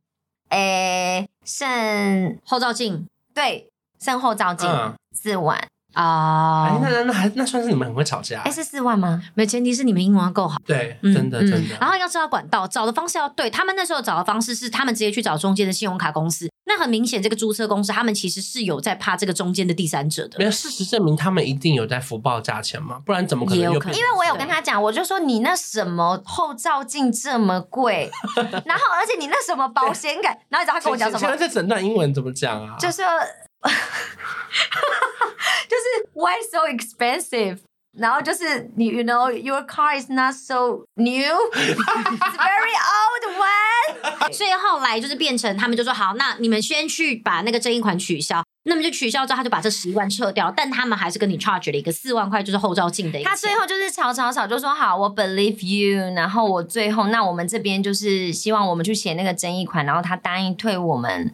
后照镜， 对，剩后照镜4万。 那算是你们很会吵架。 是4万吗？ 没，前提是你们英文要够好。 对，真的。 然后要知道管道，找的方式要对。他们那时候找的方式是，他们直接去找中间的信用卡公司。那那很明显，这个注册公司他们其实是有在怕这个中间的第三者的。 没有，事实证明他们一定有在福报价钱嘛，不然怎么可能又因为我有跟他讲，我就说你那什么后照镜这么贵，然后而且你那什么保险感，然后你知道他跟我讲什么？ 请问这整段英文怎么讲啊？ 就是why so expensive？ 然后就是你 you know your car is not so new it's very old one 所以后来就是变成他们就说好，那你们先去把那个争议款取消，那么就取消之后他就把这11万撤掉，但他们还是跟你 charge 了一个4万块，就是后照镜的一个。 他最后就是吵就说好我 believe you， 然后我最后那我们这边就是希望我们去写那个争议款，然后他答应退我们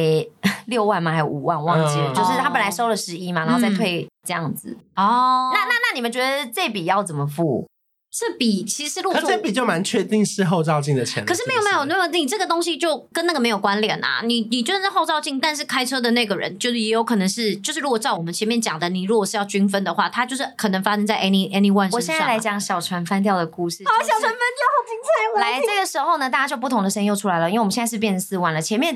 6万吗还有5万忘记了，就是他本来收了11嘛，然后再退这样子。那你们觉得这笔要怎么付？ 这笔其实如果可这笔就蛮确定是后照镜的钱， 可是没有，你这个东西就跟那个没有关联啊。你就是后照镜，但是开车的那个人就是也有可能是，就是如果照我们前面讲的，你如果是要均分的话，它就是可能发生在 anyone 身上。 我现在来讲小船翻掉的故事。 好，小船翻掉好精彩！来，这个时候呢，大家就不同的声音又出来了，因为我们现在是变成4万了。前面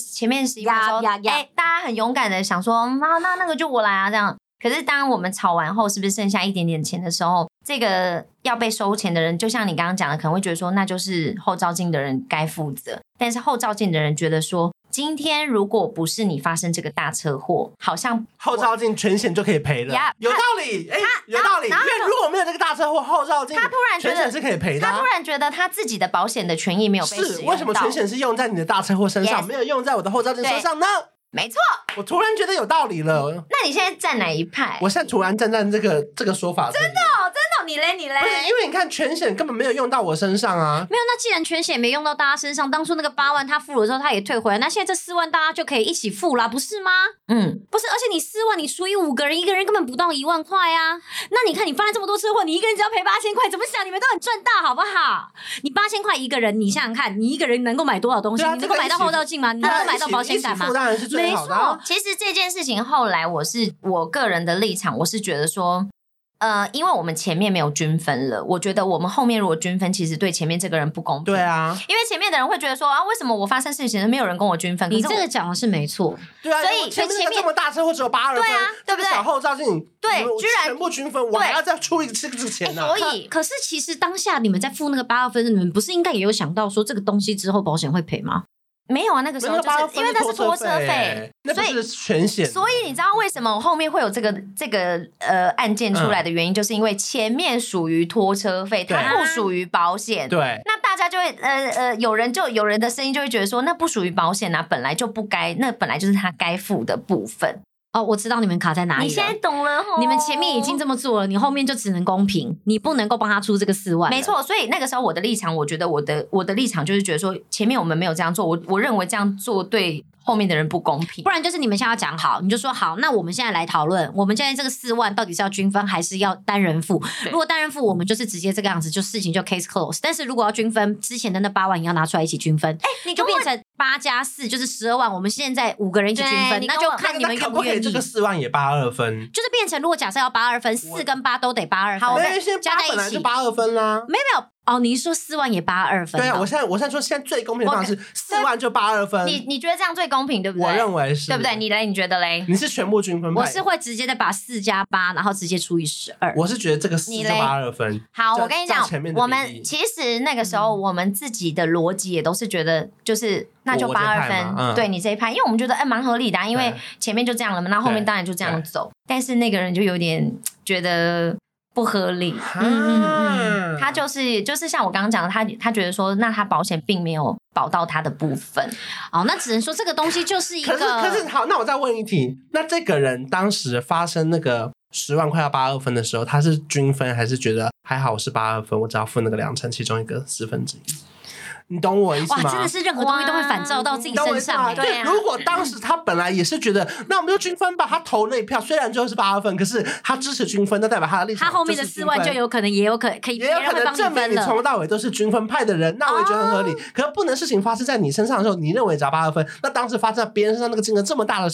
11万的时候，大家很勇敢的想说，那个就我来啊，这样。可是当我们吵完后，是不是剩下一点点钱的时候，这个要被收钱的人，就像你刚刚讲的，可能会觉得说，那就是后照镜的人该负责。但是后照镜的人觉得说，今天如果不是你发生这个大车祸，好像后照镜全险就可以赔了，有道理，有道理。因为如果没有这个大车祸，后照镜他突然觉得全险是可以赔的。 他突然觉得他自己的保险的权益没有被使用到。 是为什么全险是用在你的大车祸身上，没有用在我的后照镜身上呢？ 没错， 我突然觉得有道理了。 那你现在站哪一派？ 我现在突然站在这个说法。 真的，你嘞？ 不是，因为你看全险根本没有用到我身上啊。 没有，那既然全险没用到大家身上，当初那个8万他付了之后，他也退回来，那现在这4万大家就可以一起付啦，不是吗？不是，而且你4万你除以5个人，一个人根本不到1万块啊。那你看你发生这么多车祸，你一个人只要赔8000块，怎么想你们都很赚大，好不好？你8000块一个人，你想想看，你一个人能够买多少东西？你能够买到后照镜吗？你能够买到保险杆吗？ 当然是最好的。 没错，其实这件事情后来我个人的立场，我是觉得说。因为我们前面没有均分了，我觉得我们后面如果均分，其实对前面这个人不公平。 对啊， 因为前面的人会觉得说为什么我发生事情没有人跟我均分？ 你这个讲的是没错， 对啊，所以前面这么大车祸只有82分， 对啊，对不对？ 小后照镜， 对，居然全部均分，我还要再出一次钱呢。 所以，可是其实当下你们在付那个82分，你们不是应该也有想到说这个东西之后保险会赔吗？ 没有啊，那个时候就是因为那是拖车费， 那不是全险。 所以你知道为什么我后面会有这个案件出来的原因，就是因为前面属于拖车费，它不属于保险。 对， 那大家就会有人的声音就会觉得说，那不属于保险啊，本来就不该，那本来就是他该付的部分。 哦，我知道你们卡在哪里了。 你现在懂了吼， 你们前面已经这么做了，你后面就只能公平，你不能够帮他出这个4万。 没错，所以那个时候我的立场，我觉得我的立场就是觉得说，前面我们没有这样做，我认为这样做对后面的人不公平。 不然就是你们现在要讲好，你就说好，那我们现在来讨论，我们现在这个4万到底是要均分还是要单人付？如果单人付，我们就是直接这个样子，就事情就 case close。但是如果要均分，之前的那8万也要拿出来一起均分，你就变成8加4就是12万。我们现在5个人一起均分，那就看你们愿不愿意。 这个4万也82分， 就是变成如果假设要82分，4跟8都得82分， 好，加在一起本来就82分啦。 没有。哦，你说4万也82分？ 对啊，我现在说现在最公平的方式4万就82分。 你觉得这样最公平对不对？ 我认为是， 对不对？你觉得嘞？ 你是全部均分派？ 我是会直接的把4加8，然后直接除以12。 我是觉得这个4就82分。 好，我跟你讲，我们其实那个时候我们自己的逻辑也都是觉得就是那就82分，对你这一派，因为我们觉得蛮合理的，因为前面就这样了嘛，那后面当然就这样走。但是那个人就有点觉得不合理，他就是像我刚刚讲的，他觉得说，那他保险并没有保到他的部分， 那只能说这个东西就是一个。 可是好，那我再问一题，那这个人当时发生那个10万块要82分的时候，他是均分还是觉得还好我是82分，我只要付那个2成其中一个1/4？你懂我意思吗？ 哇，真的是任何东西都会反照到自己身上。 对，如果当时他本来也是觉得，那我们就均分吧，他投那一票，虽然最后是82分，可是他支持均分，那代表他的立场。 他后面的4万就有可能，也有可能证明你从头到尾都是均分派的人，那我也觉得很合理。可是不能事情发生在你身上的时候，你认为只要82分，那当时发生在别人身上那个金额这么大的时候，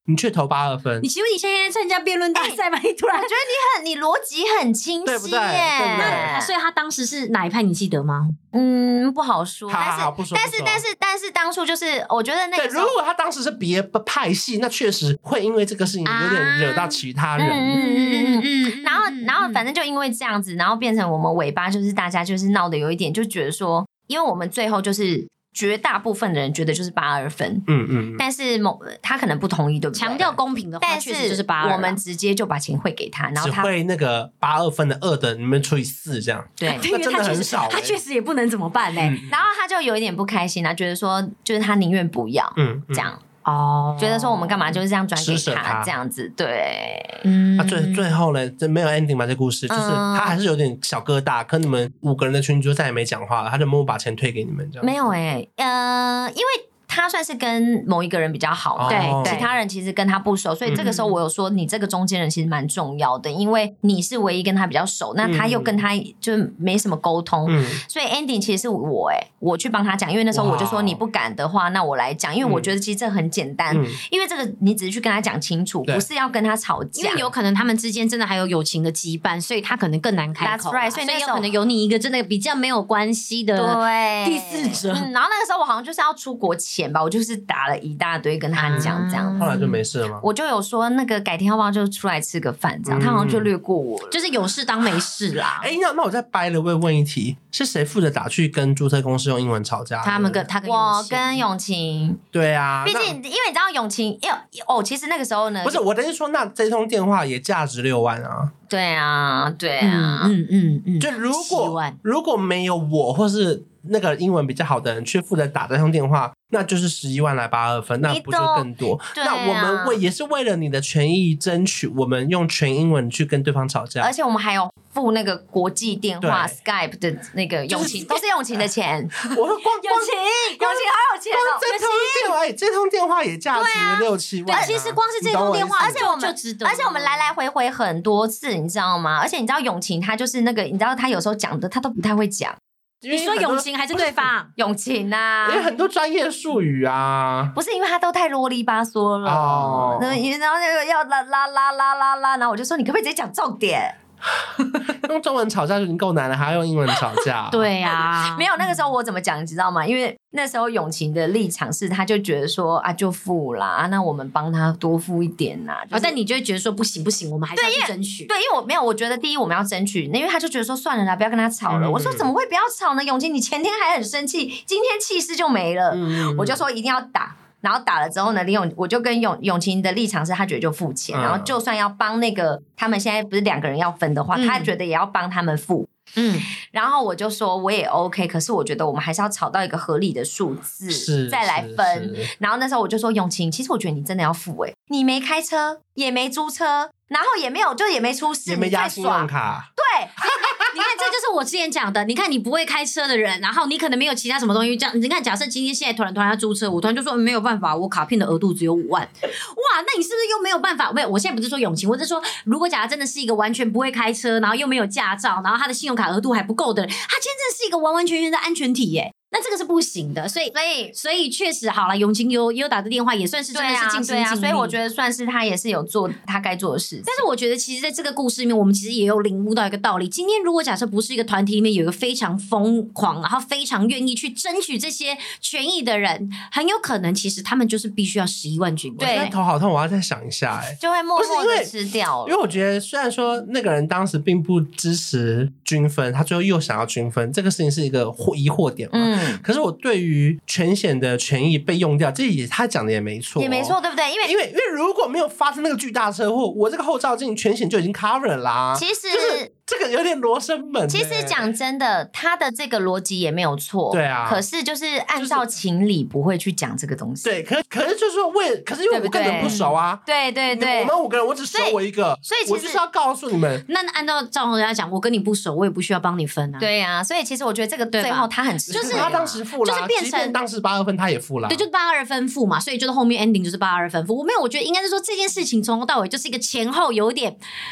你却投82分你。请问你现在参加辩论大赛吗？你突然我觉得你逻辑很清晰对不对耶， 对不对所以他当时是哪一派？你记得吗？ 不好说。 好不说但是当初就是我觉得那对， 个时候如果他当时是别派系，那确实会因为这个事情有点惹到其他人。 然后反正就因为这样子，然后变成我们尾巴就是大家就是闹得有一点，就觉得说，因为我们最后就是绝大部分的人觉得就是82分，但是他可能不同意，对不对？ 强调公平的话， 但确实就是82。 我们直接就把钱汇给他，然后他只会那个82分的2的，你们除以4这样。 对。 那真的很少欸。 他确实也不能怎么办呢？ 然后他就有一点不开心啊，觉得说就是他宁愿不要，这样。觉得说我们干嘛就是这样转给施舍他这样子，对， 最后呢，这没有 ending 吧？这故事就是他还是有点小疙瘩，可你们5个人的群组再也没讲话了，他就默默把钱退给你们这样。 没有因为他算是跟某一个人比较好， 对， 其他人其实跟他不熟，所以这个时候我有说，你这个中间人其实蛮重要的，因为你是唯一跟他比较熟，那他又跟他就没什么沟通，所以 ending 其实是我去帮他讲，因为那时候我就说你不敢的话，那我来讲，因为我觉得其实这很简单，因为这个你只是去跟他讲清楚，不是要跟他吵架， 因为有可能他们之间真的还有友情的羁绊，所以他可能更难开口。 That's right， 所以那时候有可能有你一个真的比较没有关系的第四者。 然后那个时候我好像就是要出国前吧，我就是打了一大堆跟他讲这样， 后来就没事了吗？ 我就有说那个改天要不要就出来吃个饭这样，他好像就略过我了， 就是有事当没事啦。 那我再掰了问一题，是谁负责打去跟注册公司用英文吵架？ 他跟我跟永晴。 对啊， 毕竟因为你知道永晴其实那个时候呢， 不是我的意思说，那这通电话也价值6万啊。 对啊，就如果没有我或是那个英文比较好的人去负责打这通电话，那就是11万来82分，那不就更多？那我们也是为了你的权益争取，我们用全英文去跟对方吵架， 而且我们还有付那个国际电话 Skype 的那个永晴，都是永晴的钱。 我说光永晴好有钱哦！ 这通电话也价值6-7万。 其实光是这通电话， 而且我们来来回回很多次，你知道吗？而且你知道永晴他就是那个，你知道他有时候讲的他都不太会讲。 你说永晴还是对方？ 永晴啊， 因为很多专业术语啊， 不是因为他都太啰里吧嗦了然后那个要啦，然后我就说你可不可以直接讲重点？ 用中文吵架就已经够难了，还要用英文吵架？ 对啊， 没有那个时候我怎么讲，你知道吗？因为那时候永晴的立场是，他就觉得说就付啦，那我们帮他多付一点啦。 但你就会觉得说不行，我们还是要去争取。 对，因为我觉得第一我们要争取，因为他就觉得说算了啦，不要跟他吵了。我说怎么会不要吵呢？永晴，你前天还很生气，今天气势就没了。我就说一定要打。然后打了之后呢，我就跟永晴的立场是，他觉得就付钱，然后就算要帮那个他们现在不是2个人要分的话，他觉得也要帮他们付。然后我就说我也 OK， 可是我觉得我们还是要吵到一个合理的数字再来分。然后那时候我就说永晴，其实我觉得你真的要付你没开车也没租车，然后也没有也没出事， 也没押信用卡， 对。 你看，这就是我之前讲的。你看，你不会开车的人，然后你可能没有其他什么东西。这样，你看，假设今天现在突然要租车，我突然就说没有办法，我卡片的额度只有5万。哇，那你是不是又没有办法？没有，我现在不是说永晴，我是说，如果假设真的是一个完全不会开车，然后又没有驾照，然后他的信用卡额度还不够的人，他真的是一个完完全全的安全体耶。那这个是不行的，所以确实好了，永晴也有打的电话，也算是真的是尽心尽力， 所以我觉得算是他也是有做他该做的事情。 但是我觉得其实在这个故事里面，我们其实也有领悟到一个道理。今天如果假设不是一个团体里面有一个非常疯狂，然后非常愿意去争取这些权益的人，很有可能其实他们就是必须要11万军。 对，我现在头好痛，我要再想一下就会默默的吃掉了。 因为我觉得虽然说那个人当时并不支持均分，他最后又想要均分，这个事情是一个疑惑点嘛。可是我对于全险的权益被用掉，这他讲的也没错， 也没错，对不对？因为如果没有发生那个巨大车祸，我这个后照镜全险就已经 cover 啦。 其实就是这个有点罗生门。 其实讲真的，他的这个逻辑也没有错， 对啊。 可是就是按照情理不会去讲这个东西。 对，可是就是说可是因为5个人不熟啊。 对， 我们5个人，我只熟我一个， 所以其实我就是要告诉你们。 那按照人家讲，我跟你不熟，我也不需要帮你分啊。 对啊，所以其实我觉得这个最后他很就是他当时付了， 就是变成当时82分他也付了， 对，就82分付嘛，所以就是后面 ending 就是82分付。我觉得应该是说这件事情从头到尾就是一个前后有点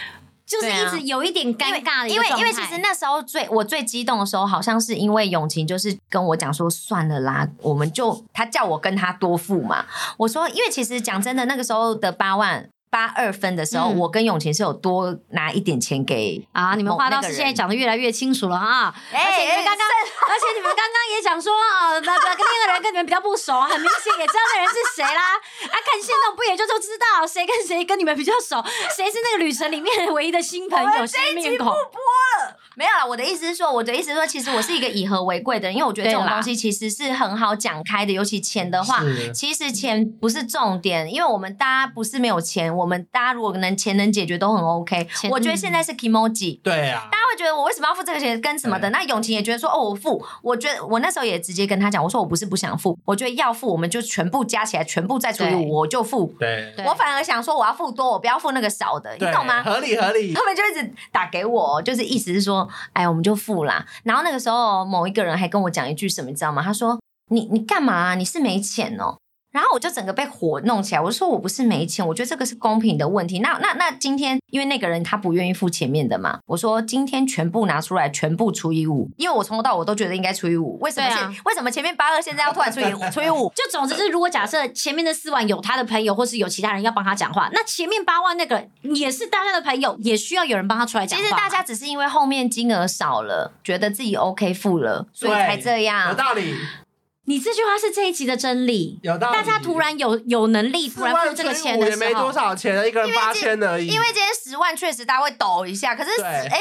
就是一直有一点尴尬的一因个状态。 为其实那时候我最激动的时候，好像是因为永晴就是跟我讲说算了啦，他叫我跟他多付嘛。我说因为其实讲真的，那个时候的882分的时候，我跟永晴是有多拿一点钱给你们话倒是现在讲的越来越清楚了啊！而且你们刚刚也讲说跟那个人跟你们比较不熟，很明显也知道那人是谁啦。看线动不也就知道谁跟谁跟你们比较熟，谁是那个旅程里面唯一的新朋友、新面孔。 没有啦，我的意思是说，其实我是一个以和为贵的人，因为我觉得这种东西其实是很好讲开的，尤其钱的话，其实钱不是重点，因为我们大家不是没有钱，我们大家如果钱能解决都很 OK。我觉得现在是 Kimoji， 对啊， 大家会觉得我为什么要付这个钱跟什么的？那永晴也觉得说我付，我觉得我那时候也直接跟他讲，我说我不是不想付，我觉得要付我们就全部加起来，全部再除以5，我就付。 对， 我反而想说我要付多，我不要付那个少的，你懂吗？ 合理。 他们就一直打给我，就是意思是说，哎，我们就付啦。然后那个时候某一个人还跟我讲一句什么，你知道吗？他说你干嘛啊？你是没钱哦？然后我就整个被火弄起来，我就说我不是没钱，我觉得这个是公平的问题。那今天因为那个人他不愿意付前面的嘛，我说今天全部拿出来，全部除以5，因为我从头到尾都觉得应该除以5，为什么前面82现在要突然除以5？ 就总之是，如果假设前面的4万有他的朋友，或是有其他人要帮他讲话，那前面8万那个也是大家的朋友，也需要有人帮他出来讲话。 其实大家只是因为后面金额少了，觉得自己 OK 付了，所以才这样。 有道理。 你这句话是这一集的真理， 有道理。 大家突然有能力，突然付这个钱的时候， 也没多少钱了，一个人8000而已。 因为今天10万确实大家会抖一下，可是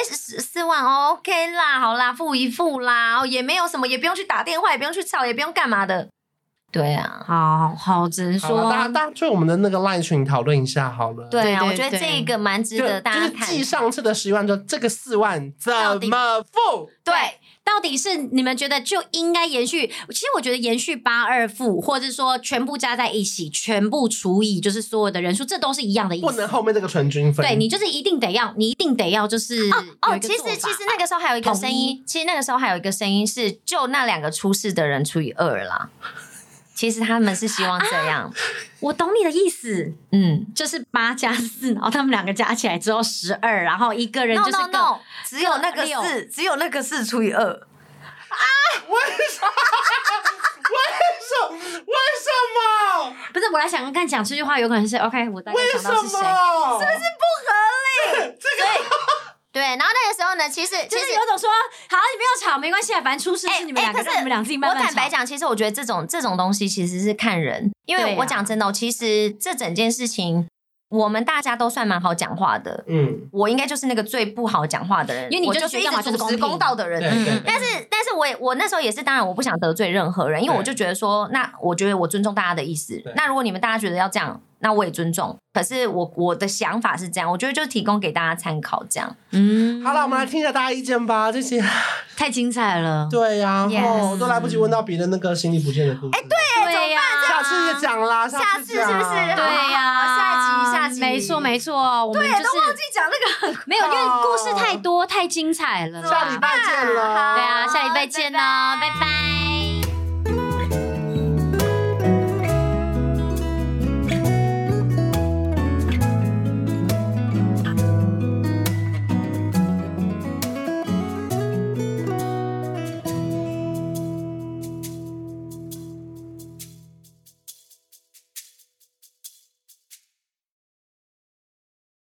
4万 OK 啦，好啦，付一付啦，也没有什么，也不用去打电话，也不用去吵，也不用干嘛的。对啊， 好，只能说大家去我们的那个 LINE 群讨论一下好了。 对啊，我觉得这个蛮值得大家看。 就是继上次的10万之后，这个4万怎么付？ 对。到底是你们觉得就应该延续？其实我觉得延续82付，或者是说全部加在一起，全部除以就是所有的人数，这都是一样的意思。 不能后面这个纯均分。 对，你就是一定得要就是其实那个时候还有一个声音，是就那2个出事的人除以2啦。其实他们是希望这样， 我懂你的意思，就是8加4，然后他们2个加起来之后12，然后一个人就是只有那个4除以2啊？ 为什么？ 不是，我来想看讲这句话，有可能是 OK， 我大概想到是谁，是不是不合理？对，然后那个时候呢，其实就是有种说，好，你不要吵，没关系，反正出事是你们2个，让你们俩自己慢慢吵。 我坦白讲，其实我觉得这种东西其实是看人，因为我讲真的，其实这整件事情，我们大家都算蛮好讲话的。我应该就是那个最不好讲话的人， 因为你就是一直主持公道的人。但是我那时候也是，当然我不想得罪任何人，因为我就觉得说，那我觉得我尊重大家的意思。那如果你们大家觉得要这样，那我也尊重。可是我的想法是这样，我觉得就提供给大家参考这样。 好了，我们来听一下大家意见吧。这些太精彩了。 对呀，都来不及问到别的那个心理不见的故事。 对呀， 下次也讲啦，下次是不是？ 对呀， 下集， 没错，我们就是都忘记讲那个， 没有，因为故事太多太精彩了。 下礼拜见了。 对啊，下礼拜见喽，拜拜。